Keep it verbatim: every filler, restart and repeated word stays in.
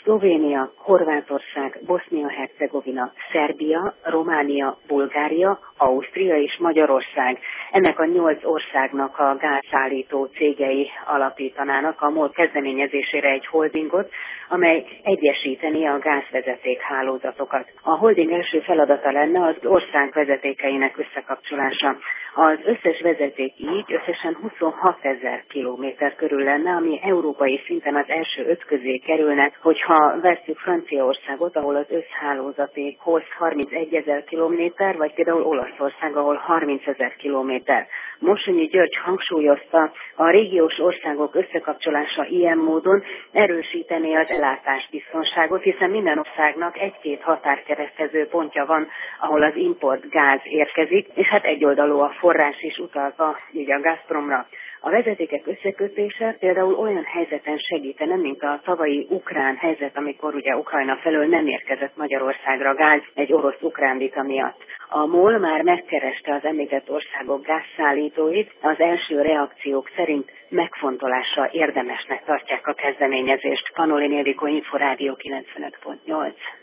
Szlovénia, Horvátország, Bosznia-Hercegovina, Szerbia, Románia, Bulgária, Ausztria és Magyarország. Ennek a nyolc országnak a gázszállító cégei alapítanának a MOL kezdeményezésére egy holdingot, amely egyesíteni a gázvezeték hálózatokat. A holding első feladata lenne az ország vezetékeinek összekapcsolása. Az összes vezeték így összesen huszonhatezer kilométer körül lenne, ami európai szinten az első öt közé kerülne, hogyha vesszük Franciaországot, ahol az összhálózati hossz harmincegyezer kilométer, vagy például Olaszország, ahol harmincezer kilométer. Mossonyi György hangsúlyozta, a régiós országok összekapcsolása ilyen módon erősítené az ellátásbiztonságot, hiszen minden országnak egy-két határkeresztező pontja van, ahol az import gáz érkezik, és hát egyoldalú a forrás is utalva így a Gazpromra. A vezetékek összekötése például olyan helyzeten segítene, mint a tavalyi ukrán helyzet, amikor ugye Ukrajna felől nem érkezett Magyarországra gáz egy orosz-ukrán vita miatt. A MOL már megkereste az említett országok gázszállítóit, az első reakciók szerint megfontolásra érdemesnek tartják a kezdeményezést. Panolin Ildikó, Inforádió kilencvenöt pont nyolc.